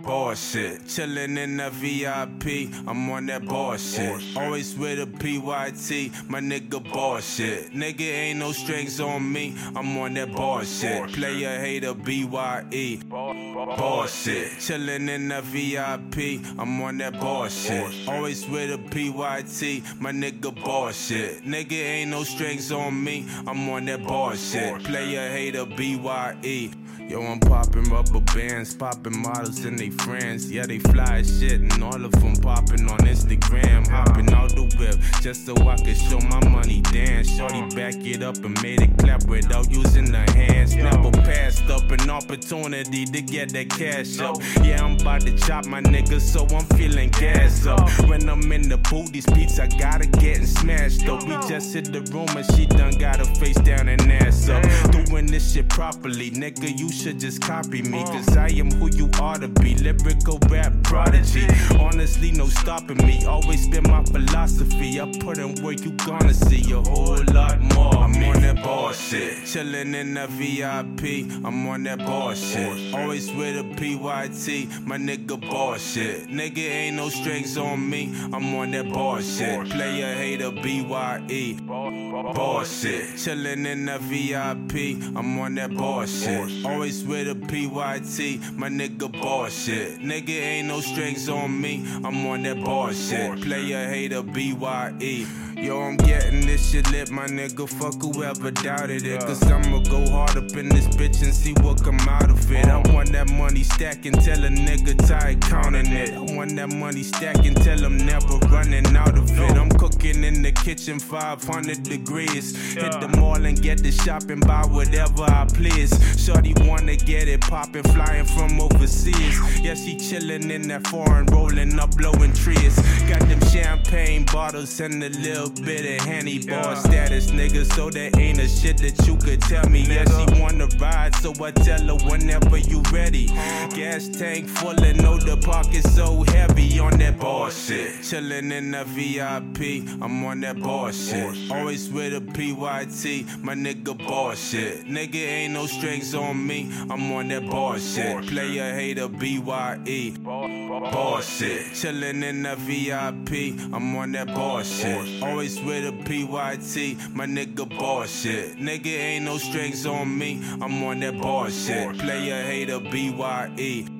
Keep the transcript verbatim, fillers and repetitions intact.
bullshit. Chillin' in the V I P, I'm on that bullshit. Always with a P Y T, my nigga bullshit. Nigga ain't no strings on me, I'm on that bullshit. Player hater B Y E, bullshit. Chillin' in the V I P, I'm on that bullshit. Always with a P Y T, my nigga bullshit. Nigga ain't no strings on me, I'm on that bullshit. Player hater B Y E. Yo, I'm poppin' rubber bands, poppin' models and they friends. Yeah, they fly as shit, and all of them poppin' on Instagram. Hoppin' out the whip, just so I could show my money dance. Shorty back it up and made it clap without using the hands. Never passed up an opportunity to get that cash up. Yeah, I'm about to chop my niggas, so I'm feeling gas up. When I'm in the booth, these beats I gotta gettin' smashed up. We just hit the room and she done got her face down and ass up. Doing this shit properly, nigga, you should just copy me, cause I am who you ought to be. Lyrical rap prodigy, honestly no stopping me. Always been my philosophy, I put in work, you gonna see a whole lot more. I'm on that bullshit, chillin' in the V I P, I'm on that bullshit. Always with a P Y T, my nigga bullshit. Nigga ain't no strings on me, I'm on that bullshit. Player hater B Y E, bullshit. Chillin' in the V I P, I'm on that bullshit. Always with a P Y T, my nigga bullshit. Nigga ain't no strings on me, I'm on that bullshit. Player hater B Y E. Yo, I'm getting this shit lit, my nigga, fuck whoever doubted it. Cause I'ma go hard up in this bitch and see what come out of it. I want that money stacking till a nigga tired counting it. I want that money stacking till I'm never running out of it. I'm cooking in the kitchen five hundred degrees. Hit the mall and get the shopping, buy whatever I please. Shorty wanna get it poppin', flying from overseas. Yeah, she chillin' in that foreign, rolling up, blowing trees. Got them champagne bottles and a little bit of Henny bar status, nigga, so there ain't a shit that you could tell me. Yeah, she wanna ride, so I tell her whenever you ready. Gas tank full and know the pocket so heavy on that bullshit. Chillin' in the V I P, I'm on that bullshit. Always with a P Y T, my nigga bullshit. Nigga ain't no strings on me, I'm on that bullshit. Player hater B Y E, bullshit. Chillin' in the V I P, I'm on that bullshit. Always with a P Y T, my nigga bullshit. Nigga ain't no strings on me, I'm on that bullshit. Player hater B Y E.